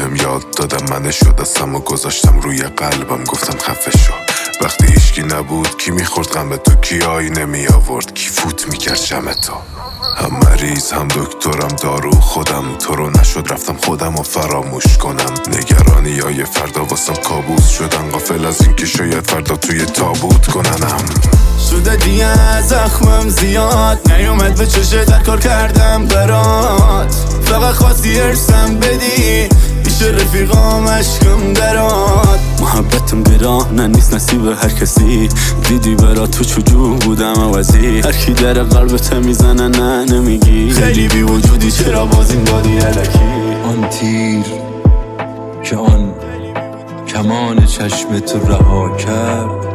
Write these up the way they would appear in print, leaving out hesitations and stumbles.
بهم یاد دادم منه شد دستم و گذاشتم روی قلبم گفتم خفه شو. وقتی هیچکی نبود کی میخورد غم تو، کی آینه می آورد، کی فوت میکرد شم تو. هم مریض هم دکترم دارو خودم، تو رو نشد رفتم خودم و فراموش کنم. نگرانی های فردا واسم کابوس شدن، غافل از این که شاید فردا توی تابوت کننم. شده دیگه زخمم زیاد، نیومد به چشه در کار کردم برات. فقط خواستی ارسم بدی پیش رفیقام عشقم درات. محبتم گرانه نیست نصیب هر کسی، دیدی برات تو چجور بودم عوضی. هر کی در قلبت میزنه نه نمیگی، خیلی بی وجودی چرا باز این دادی الکی. آن تیر که آن کمان چشم تو رها کرد،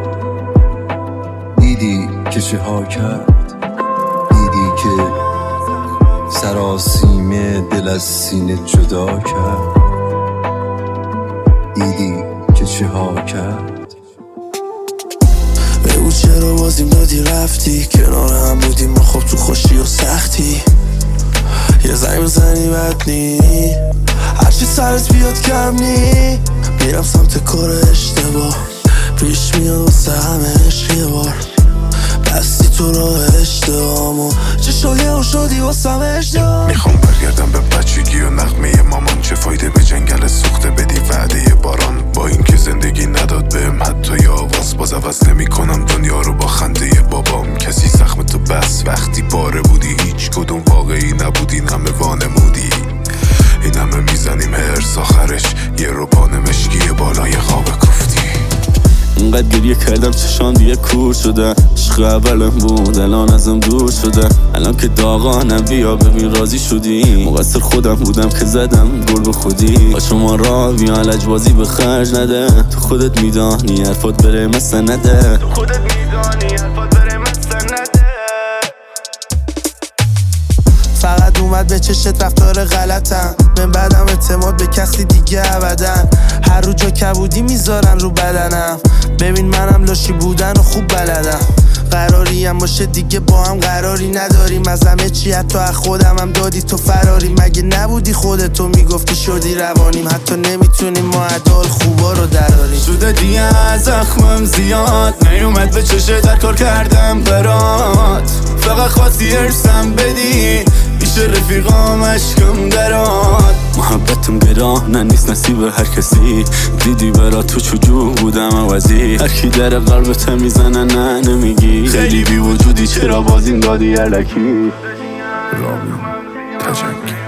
دیدی که چه ها کرد، دیدی که سراسیمه دل از سینه جدا کرد، دیدی که چه ها کرد. بگو چرا بازیم دادی رفتی، کنار هم بودیم ما خب تو خوشی و سختی. یه زنگ بزنی بد نی، هرچی سرت بیاد کم نی. میرم سمت کار اشتباه، پیش میاد واسه همه عشق یه بار. بستی تو راه اشتباهمو، چه شاگه و شدی واسه همه اشتباه. میخوام برگردم به بچگی و نغمه مامان، چه فایده به جنگل سوخته بدی وعده باران. با اینکه زندگی نداد بهم حتی آواز، باز عوض نمی کنم دنیا رو با خنده بابام. کسی زخم تو بس وقتی باره بودی، هیچ کدوم واقعی نبودی، این همه وانمودی. این همه میزنیم هرس آخرش یه روبان مشکی بالای خواب کوفتی. اینقدر گریه کردم چشان دیگه کور شده، عشق اولم بود الان ازم دور شده. الان که داغانم بیا ببین راضی شدی، مقصر خودم بودم که زدم گل به خودی. با شما را بیا لجبازی به خرج نده، تو خودت میدانی حرفات بره مثل نده، تو خودت میدانی حرفات بره مثل نده. فقط اومد به چشت رفتار غلطم، من بعدم اعتماد به کسی دیگه ابدن. هر رو جا کبودی میذارن رو بدنم، ببین منم لاشی بودن و خوب بلدم. قراری هم باشه دیگه با هم قراری نداریم، از همه چی حتی از خودم هم دادی تو فراری. مگه نبودی خودتو میگفتی شدی روانیم، حتی نمیتونیم ما عدال خوبا رو دراریم. شده دیگه زخمم زیاد، نیومد به چشه در کار کردم برات. فقط خواستی ارسم بدی پیش رفیقام عشقم درات. محبتم گرانه نیست نصیب هر کسی، دیدی برات تو چجور بودم عوضی. هر کی در قلبت میزنه نه نمیگی، خیلی بی وجودی چرا باز این دادی الکی. رامین تجنگی.